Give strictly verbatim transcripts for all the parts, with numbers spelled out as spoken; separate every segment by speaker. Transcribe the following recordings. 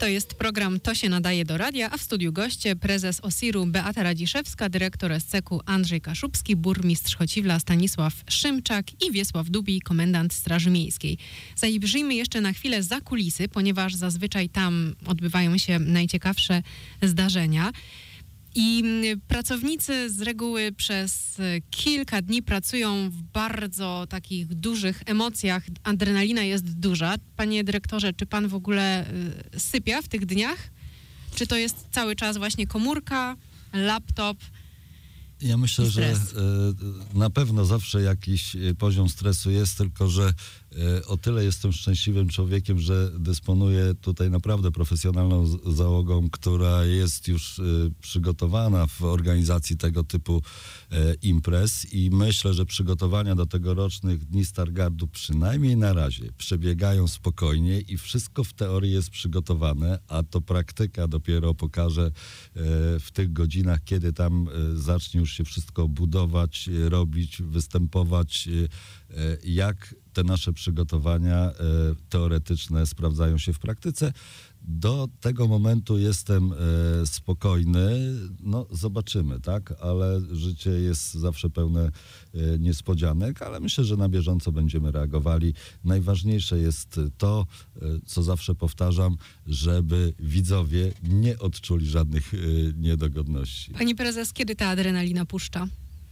Speaker 1: To jest program To się nadaje do radia, a w studiu goście prezes O S I R-u Beata Radziszewska, dyrektor S C K-u Andrzej Kaszubski, burmistrz Chociwla Stanisław Szymczak i Wiesław Dubi, komendant Straży Miejskiej. Zajrzyjmy jeszcze na chwilę za kulisy, ponieważ zazwyczaj tam odbywają się najciekawsze zdarzenia. I pracownicy z reguły przez kilka dni pracują w bardzo takich dużych emocjach. Adrenalina jest duża. Panie dyrektorze, czy pan w ogóle sypia w tych dniach? Czy to jest cały czas właśnie komórka, laptop?
Speaker 2: Ja myślę, że na pewno zawsze jakiś poziom stresu jest, tylko że o tyle jestem szczęśliwym człowiekiem, że dysponuję tutaj naprawdę profesjonalną załogą, która jest już przygotowana w organizacji tego typu imprez i myślę, że przygotowania do tegorocznych Dni Stargardu przynajmniej na razie przebiegają spokojnie i wszystko w teorii jest przygotowane, a to praktyka dopiero pokaże w tych godzinach, kiedy tam zacznie już się wszystko budować, robić, występować, jak te nasze przygotowania teoretyczne sprawdzają się w praktyce. Do tego momentu jestem e, spokojny, no zobaczymy, tak, ale życie jest zawsze pełne e, niespodzianek, ale myślę, że na bieżąco będziemy reagowali. Najważniejsze jest to, e, co zawsze powtarzam, żeby widzowie nie odczuli żadnych e, niedogodności.
Speaker 1: Pani prezes, kiedy ta adrenalina puszcza?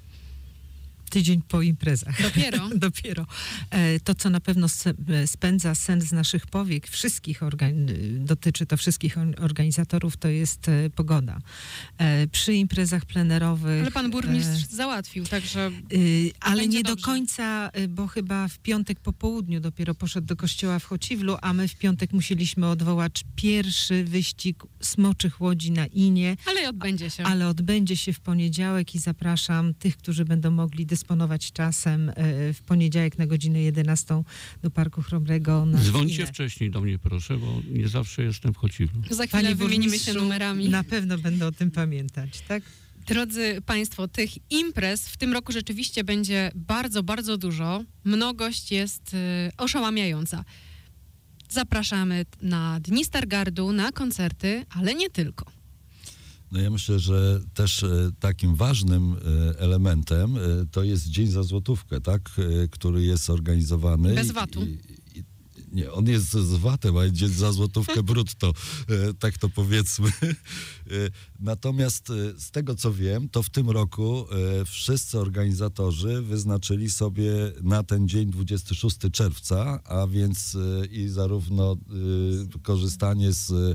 Speaker 3: Tydzień po imprezach.
Speaker 1: Dopiero?
Speaker 3: Dopiero. E, to, co na pewno spędza sen z naszych powiek, wszystkich organ- dotyczy to wszystkich organizatorów, to jest e, pogoda. E, przy imprezach plenerowych...
Speaker 1: Ale pan burmistrz e, załatwił, także... E,
Speaker 3: ale nie
Speaker 1: dobrze.
Speaker 3: do końca, bo chyba w piątek po południu dopiero poszedł do kościoła w Chociwlu, a my w piątek musieliśmy odwołać pierwszy wyścig smoczych łodzi na Inie.
Speaker 1: Ale odbędzie się.
Speaker 3: Ale odbędzie się w poniedziałek i zapraszam tych, którzy będą mogli dysponować czasem w poniedziałek na godzinę jedenastą do Parku Chrobrego. Na
Speaker 4: Dzwońcie
Speaker 3: chwilę.
Speaker 4: wcześniej do mnie, proszę, bo nie zawsze jestem w Chociwlu.
Speaker 1: Za chwilę
Speaker 3: Panie
Speaker 1: wymienimy się numerami.
Speaker 3: Na pewno będę o tym pamiętać, tak?
Speaker 1: Drodzy Państwo, tych imprez w tym roku rzeczywiście będzie bardzo, bardzo dużo. Mnogość jest y, oszałamiająca. Zapraszamy na Dni Stargardu, na koncerty, ale nie tylko.
Speaker 2: No ja myślę, że też e, takim ważnym e, elementem e, to jest Dzień za złotówkę, tak, e, który jest organizowany.
Speaker 1: Bez vatu.
Speaker 2: I, i, nie, on jest z vatem, a Dzień za złotówkę brutto, e, tak to powiedzmy. E, natomiast e, z tego, co wiem, to w tym roku e, wszyscy organizatorzy wyznaczyli sobie na ten dzień dwudziestego szóstego czerwca, a więc e, i zarówno e, korzystanie z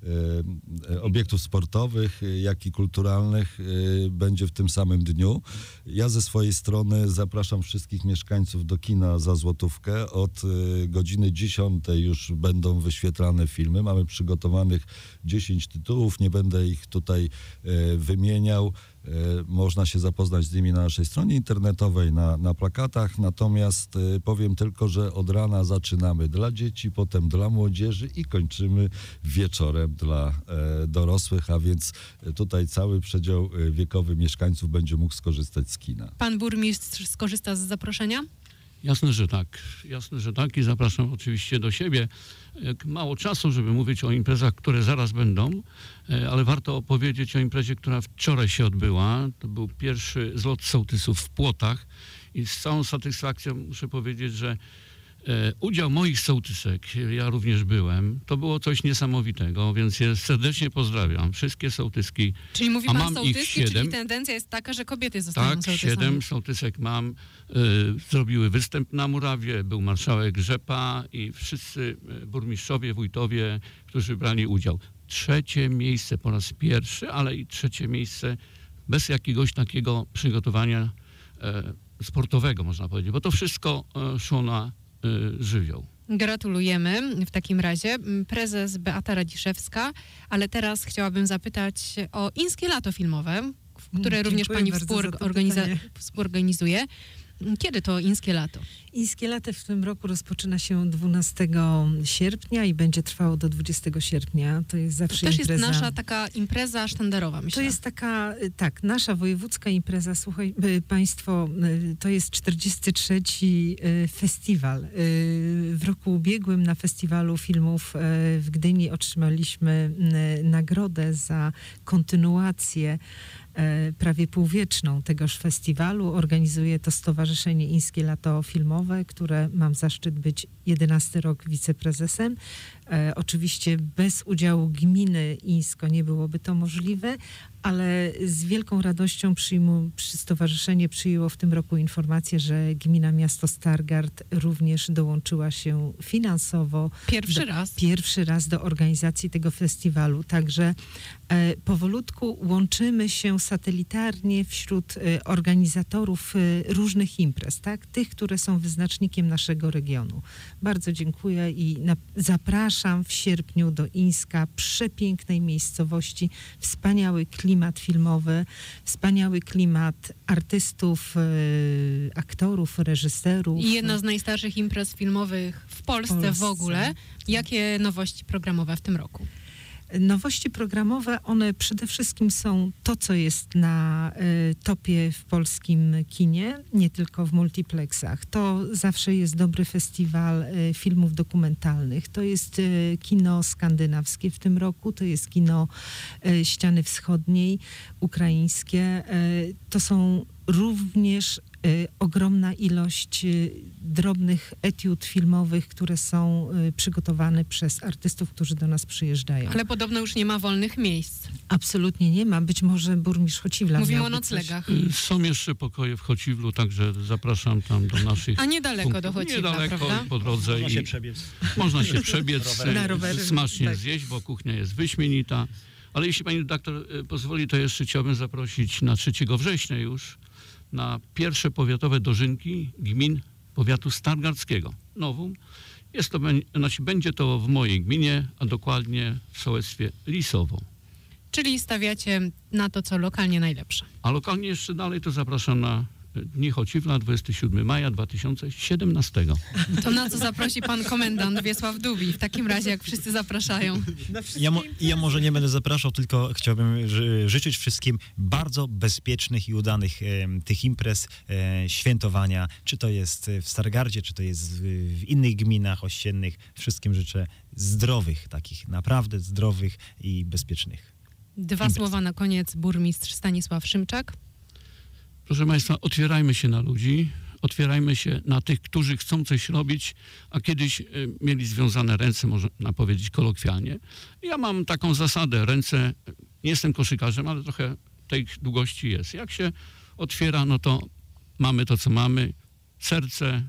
Speaker 2: obiektów sportowych, jak i kulturalnych będzie w tym samym dniu. Ja ze swojej strony zapraszam wszystkich mieszkańców do kina za złotówkę. Od godziny dziesiątej już będą wyświetlane filmy. Mamy przygotowanych dziesięć tytułów, nie będę ich tutaj wymieniał. Można się zapoznać z nimi na naszej stronie internetowej, na, na plakatach, natomiast powiem tylko, że od rana zaczynamy dla dzieci, potem dla młodzieży i kończymy wieczorem dla e, dorosłych, a więc tutaj cały przedział wiekowy mieszkańców będzie mógł skorzystać z kina.
Speaker 1: Pan burmistrz skorzysta z zaproszenia?
Speaker 4: Jasne, że tak. Jasne, że tak i zapraszam oczywiście do siebie. Jak mało czasu, żeby mówić o imprezach, które zaraz będą, ale warto opowiedzieć o imprezie, która wczoraj się odbyła. To był pierwszy zlot sołtysów w Płotach i z całą satysfakcją muszę powiedzieć, że E, udział moich sołtysek, ja również byłem, to było coś niesamowitego, więc je serdecznie pozdrawiam. Wszystkie sołtyski.
Speaker 1: Czyli mówi
Speaker 4: a
Speaker 1: pan
Speaker 4: mam
Speaker 1: sołtyski,
Speaker 4: ich siedem.
Speaker 1: czyli tendencja jest taka, że kobiety zostają
Speaker 4: tak,
Speaker 1: sołtysami.
Speaker 4: Tak, siedem sołtysek mam. E, zrobiły występ na murawie, był marszałek Rzepa i wszyscy burmistrzowie, wójtowie, którzy brali udział. Trzecie miejsce po raz pierwszy, ale i trzecie miejsce bez jakiegoś takiego przygotowania e, sportowego, można powiedzieć, bo to wszystko e, szło na żywioł.
Speaker 1: Gratulujemy w takim razie. Prezes Beata Radziszewska, ale teraz chciałabym zapytać o Inskie Lato Filmowe, które
Speaker 3: Dziękuję
Speaker 1: również pani
Speaker 3: współorganiza-
Speaker 1: współorganizuje. Kiedy to Inskie Lato?
Speaker 3: Ińskie Lato w tym roku rozpoczyna się dwunastego sierpnia i będzie trwało do dwudziestego sierpnia. To jest zawsze
Speaker 1: To też
Speaker 3: impreza.
Speaker 1: jest nasza taka impreza sztandarowa, myślę.
Speaker 3: To jest taka, tak, nasza wojewódzka impreza. Słuchaj, y, państwo, y, to jest czterdziesty trzeci y, festiwal. Y, w roku ubiegłym na festiwalu filmów y, w Gdyni otrzymaliśmy y, nagrodę za kontynuację e, prawie półwieczną tegoż festiwalu. Organizuje to Stowarzyszenie Ińskie Lato Filmowe, które mam zaszczyt być jedenasty rok wiceprezesem. E, oczywiście bez udziału gminy Ińsko nie byłoby to możliwe, ale z wielką radością przyjmu, przy stowarzyszenie przyjęło w tym roku informację, że gmina miasto Stargard również dołączyła się finansowo.
Speaker 1: Pierwszy
Speaker 3: do,
Speaker 1: raz.
Speaker 3: Pierwszy raz do organizacji tego festiwalu. Także e, powolutku łączymy się satelitarnie wśród e, organizatorów e, różnych imprez, tak? Tych, które są wyznacznikiem naszego regionu. Bardzo dziękuję i na, zapraszam w sierpniu do Ińska, przepięknej miejscowości, wspaniały klimat filmowy, wspaniały klimat artystów, e, aktorów, reżyserów.
Speaker 1: I jedna z najstarszych imprez filmowych w Polsce,
Speaker 3: Polsce.
Speaker 1: w ogóle. Jakie nowości programowe w tym roku?
Speaker 3: Nowości programowe, one przede wszystkim są to, co jest na y, topie w polskim kinie, nie tylko w multiplexach. To zawsze jest dobry festiwal y, filmów dokumentalnych. To jest y, kino skandynawskie w tym roku, to jest kino y, Ściany Wschodniej, ukraińskie. Y, to są również y, ogromna ilość y, drobnych etiud filmowych, które są y, przygotowane przez artystów, którzy do nas przyjeżdżają.
Speaker 1: Ale podobno już nie ma wolnych miejsc.
Speaker 3: Absolutnie nie ma. Być może burmistrz Chociwla
Speaker 1: Mówimy
Speaker 3: miałby
Speaker 1: o
Speaker 3: coś-
Speaker 1: noclegach.
Speaker 4: Y, Są jeszcze pokoje w Chociwlu, także zapraszam tam do naszych
Speaker 1: A niedaleko do
Speaker 4: punktów.
Speaker 1: Chociwla,
Speaker 4: Niedaleko
Speaker 1: prawda?
Speaker 4: po drodze
Speaker 5: Można
Speaker 4: i
Speaker 5: się przebiec.
Speaker 4: można się przebiec,
Speaker 5: Rowerem.
Speaker 3: Na rowery,
Speaker 4: smacznie
Speaker 3: tak.
Speaker 4: zjeść, bo kuchnia jest wyśmienita. Ale jeśli pani redaktor y, pozwoli, to jeszcze chciałbym zaprosić na trzeciego września już na pierwsze powiatowe dożynki gmin powiatu stargardzkiego. Nowum. Jest to, bę- znaczy będzie to w mojej gminie, a dokładnie w sołectwie Lisowo.
Speaker 1: Czyli stawiacie na to, co lokalnie najlepsze.
Speaker 4: A lokalnie jeszcze dalej to zapraszam na Dni Chociwla dwudziestego siódmego maja dwa tysiące siedemnastego.
Speaker 1: To na co zaprosi pan komendant Wiesław Dubi? W takim razie, jak wszyscy zapraszają.
Speaker 5: Ja, mo, ja może nie będę zapraszał, tylko chciałbym ży, życzyć wszystkim bardzo bezpiecznych i udanych em, tych imprez, e, świętowania, czy to jest w Stargardzie, czy to jest w, w innych gminach ościennych. Wszystkim życzę zdrowych, takich naprawdę zdrowych i bezpiecznych.
Speaker 1: Dwa
Speaker 5: Imprez.
Speaker 1: słowa na koniec. Burmistrz Stanisław Szymczak.
Speaker 4: Proszę Państwa, otwierajmy się na ludzi, otwierajmy się na tych, którzy chcą coś robić, a kiedyś y, mieli związane ręce, można powiedzieć kolokwialnie. Ja mam taką zasadę, ręce, nie jestem koszykarzem, ale trochę tej długości jest. Jak się otwiera, no to mamy to, co mamy, serce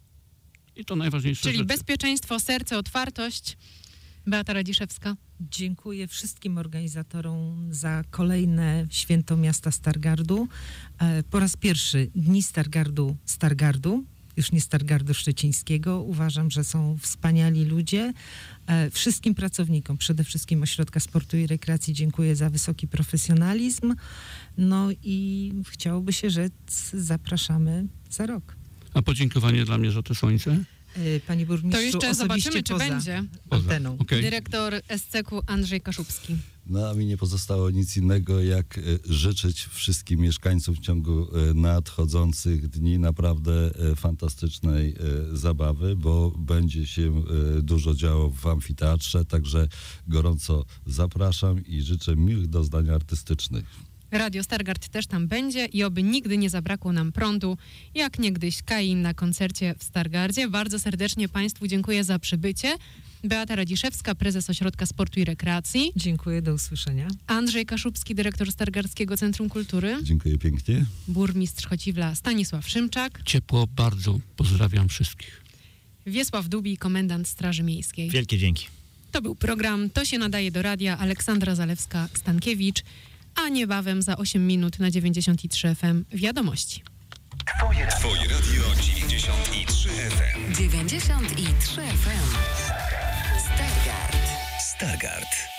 Speaker 4: i to najważniejsze
Speaker 1: Czyli
Speaker 4: rzeczy.
Speaker 1: bezpieczeństwo, serce, otwartość. Beata Radziszewska.
Speaker 3: Dziękuję wszystkim organizatorom za kolejne święto miasta Stargardu. E, Po raz pierwszy Dni Stargardu Stargardu, już nie Stargardu Szczecińskiego. Uważam, że są wspaniali ludzie. E, Wszystkim pracownikom, przede wszystkim Ośrodka Sportu i Rekreacji dziękuję za wysoki profesjonalizm. No i chciałoby się rzec, zapraszamy za rok.
Speaker 4: A podziękowanie dla mnie za to słońce?
Speaker 3: E, Panie burmistrzu,
Speaker 1: To jeszcze
Speaker 3: osobiście
Speaker 1: zobaczymy, czy
Speaker 3: poza
Speaker 1: będzie.
Speaker 3: anteną.
Speaker 4: Okej.
Speaker 1: Dyrektor S C K Andrzej Kaszubski.
Speaker 2: No a mi nie pozostało nic innego, jak e, życzyć wszystkim mieszkańcom w ciągu e, nadchodzących dni naprawdę e, fantastycznej e, zabawy, bo będzie się e, dużo działo w amfiteatrze, także gorąco zapraszam i życzę miłych doznań artystycznych.
Speaker 1: Radio Stargard też tam będzie i oby nigdy nie zabrakło nam prądu, jak niegdyś Kain na koncercie w Stargardzie. Bardzo serdecznie Państwu dziękuję za przybycie. Beata Radziszewska, prezes Ośrodka Sportu i Rekreacji.
Speaker 3: Dziękuję, do usłyszenia.
Speaker 1: Andrzej Kaszubski, dyrektor Stargardzkiego Centrum Kultury.
Speaker 2: Dziękuję pięknie.
Speaker 1: Burmistrz Chociwla Stanisław Szymczak.
Speaker 4: Ciepło bardzo pozdrawiam wszystkich.
Speaker 1: Wiesław Dubi, komendant Straży Miejskiej.
Speaker 5: Wielkie dzięki.
Speaker 1: To był program To się nadaje do radia. Aleksandra Zalewska-Stankiewicz. A niebawem za osiem minut na dziewięćdziesiąt trzy F M wiadomości.
Speaker 6: Twoje radio dziewięćdziesiąt trzy F M.
Speaker 7: dziewięćdziesiąt trzy F M. Stargard.
Speaker 6: Stargard.